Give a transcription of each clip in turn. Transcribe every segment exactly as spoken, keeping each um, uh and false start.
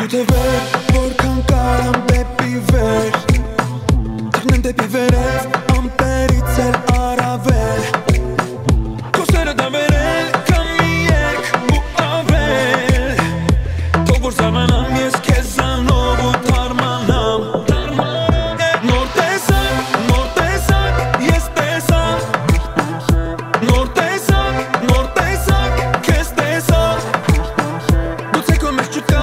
Të verë, որքան կարամ դեպի վեր Թռնեմ դեպի վերև, ամպերից էլ առավել Խոսերը դա վերել, կամ մի երկ ու ավել Թող որ զարմանամ ես քեզանով ու թարմանամ Նոր տեսակ, նոր տեսակ, ես տեսակ Նոր տեսակ, նոր տեսակ, քեզ տեսակ Գուցե քո մեջ չկա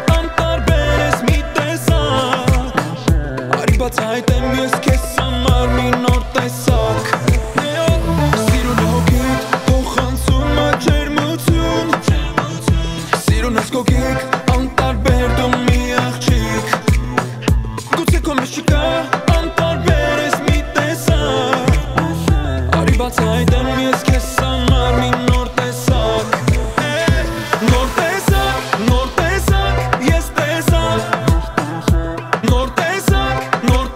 Բացահայտեմ ես քեզ համար մի նոր տեսակ Սիրուն է հոգիդ, թող խանձում ա ջերմություն Սիրուն ես կողիկ, անտարբեր դու մի աղջիկ Գուցե քո մեջ չկա, անտարբեր ես մի տեսակ Արի բացահայտեմ ես քեզ համար մի նոր տեսակ Նոր տեսակ, նոր տեսակ, ես տեսակ Նոր տեսակ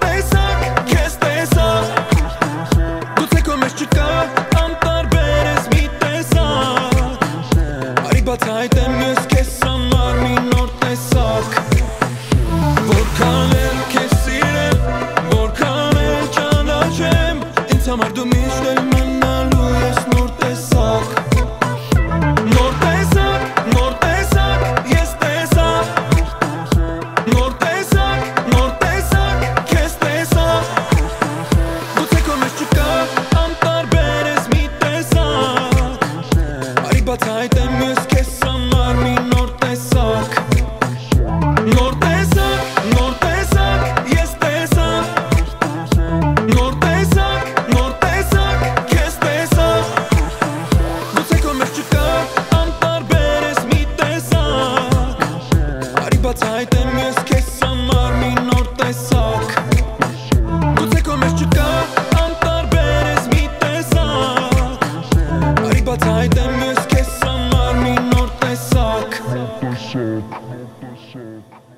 Բացահայտեմ ես քեզ համար մի նոր տեսակ Որքան էլ քեզ սիրեմ, որքան էլ ճանաչեմ Ինձ համար դու միշտ էլ մնալու ես նոր տեսակ Նոր տեսակ, նոր տեսակ, ես տեսակ Նոր տեսակ, նոր տեսակ, քեզ տեսակ Գուցե քո մեջ չկա, անտարբեր ես մի տեսակ Արի բացահայտեմ ես քեզ համար մի նոր տեսակ Նոր տեսակ, նոր տեսակ, ես տեսակ Նոր տեսակ, նոր տեսակ, քեզ տեսակ Գուցե քո մեջ չկա, անտարբեր ես մի տեսակ Արի բացահայտեմ ես քեզ համար մի նոր տեսակ Գուցե քո մեջ չկա, անտարբեր ես մի տեսակ Արի բացահայտեմ ես քեզ համար մի նոր տեսակ